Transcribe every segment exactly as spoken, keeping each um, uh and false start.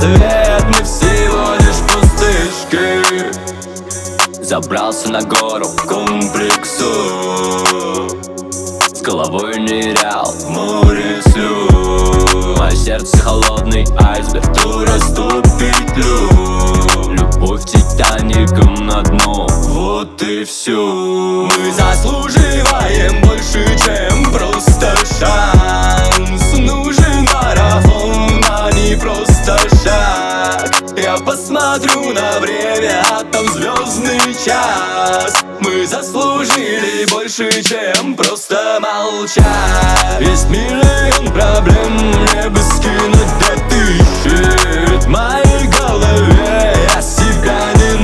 ответ, мы всего лишь пустышки. Забрался на гору комплексу, с головой нырял в море слез. Мое сердце холодный айсберг, то растопит лед. Любовь титаником на дно, вот и все. Мы заслуживаем больше, чем просто шанс. Нужен марафон, а не просто шаг. Я посмотрю на время, а там звездный час. Мы заслужили больше, чем просто молчать. Есть миллион проблем, мне бы скинуть до тысячи. В моей голове я себя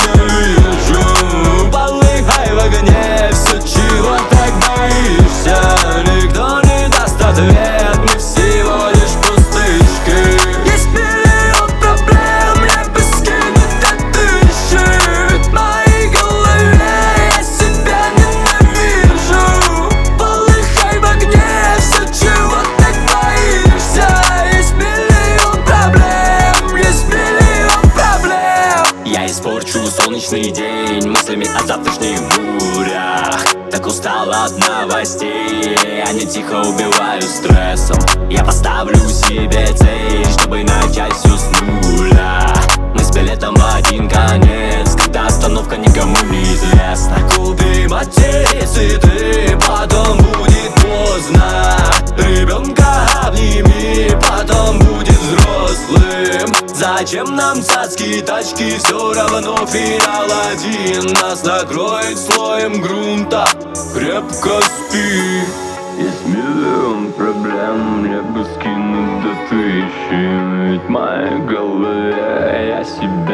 ненавижу. Полыхай в огне, все, чего так боишься. Никто не даст ответ, мы всего лишь пустышки. Есть миллион проблем, мне бы скинуть до тысячи. В моей голове я себя ненавижу. Полыхай в огне, все, чего так боишься. Есть миллион проблем, есть миллион проблем. Я испорчу солнечный день мыслями о завтрашних бурях. Так устал от новостей, они тихо убивают стрессом. Я поставлю себе цель, чтобы начать все с нуля. Мы с билетом в один конец, когда остановка никому не известна. Купи матерец и ты, потом будет поздно. Ребенка обними, потом будет взрослым. Зачем нам цацки, тачки, все равно финал один. Нас накроет слоем грунта, крепко спи. Есть миллион проблем, мне бы скинуть до тысячи. Ведь в моей голове я себя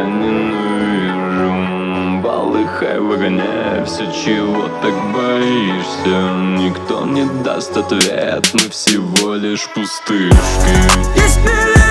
ненавижу. Полыхай в огне, все, чего так боишься. Никто не даст ответ, мы всего лишь пустышки. Есть миллион